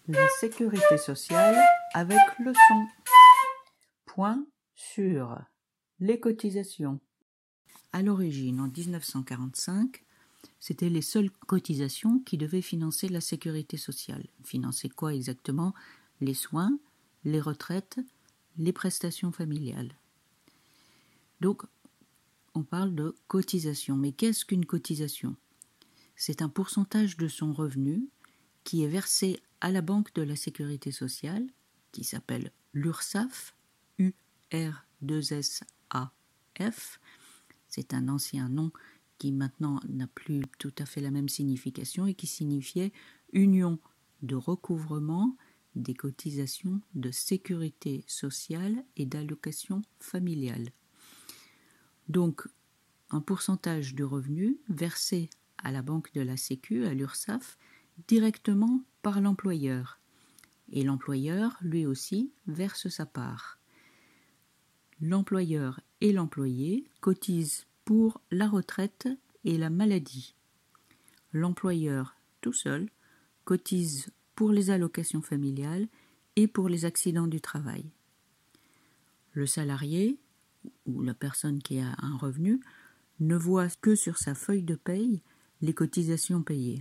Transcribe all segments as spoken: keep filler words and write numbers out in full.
La sécurité sociale avec le son. Point sur les cotisations. À l'origine, en dix-neuf cent quarante-cinq, c'était les seules cotisations qui devaient financer la sécurité sociale. Financer quoi exactement? Les soins, les retraites, les prestations familiales. Donc, on parle de cotisation. Mais qu'est-ce qu'une cotisation? C'est un pourcentage de son revenu qui est versé à la Banque de la Sécurité sociale, qui s'appelle l'URSSAF, U R deux S A F. C'est un ancien nom qui maintenant n'a plus tout à fait la même signification et qui signifiait Union de recouvrement des cotisations de sécurité sociale et d'allocation familiale. Donc, un pourcentage du revenu versé à la Banque de la Sécu, à l'URSSAF, directement par l'employeur. Et l'employeur, lui aussi, verse sa part. L'employeur et l'employé cotisent pour la retraite et la maladie. L'employeur, tout seul, cotise pour les allocations familiales et pour les accidents du travail. Le salarié, ou la personne qui a un revenu, ne voit que sur sa feuille de paye les cotisations payées.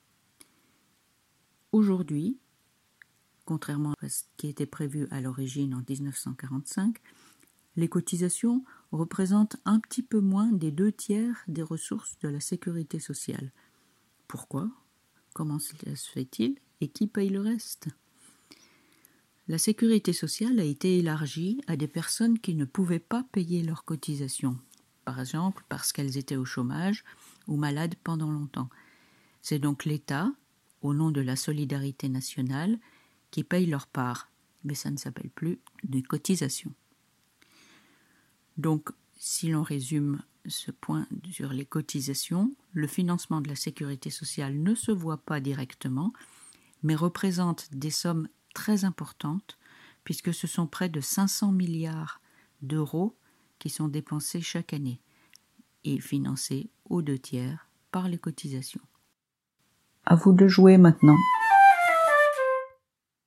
Aujourd'hui, contrairement à ce qui était prévu à l'origine en dix-neuf cent quarante-cinq, les cotisations représentent un petit peu moins des deux tiers des ressources de la sécurité sociale. Pourquoi? Comment cela se fait-il? Et qui paye le reste? La sécurité sociale a été élargie à des personnes qui ne pouvaient pas payer leurs cotisations, par exemple parce qu'elles étaient au chômage ou malades pendant longtemps. C'est donc l'État, au nom de la solidarité nationale, qui paye leur part, mais ça ne s'appelle plus des cotisations. Donc, si l'on résume ce point sur les cotisations, le financement de la sécurité sociale ne se voit pas directement, mais représente des sommes très importantes, puisque ce sont près de cinq cents milliards d'euros qui sont dépensés chaque année et financés aux deux tiers par les cotisations. À vous de jouer maintenant.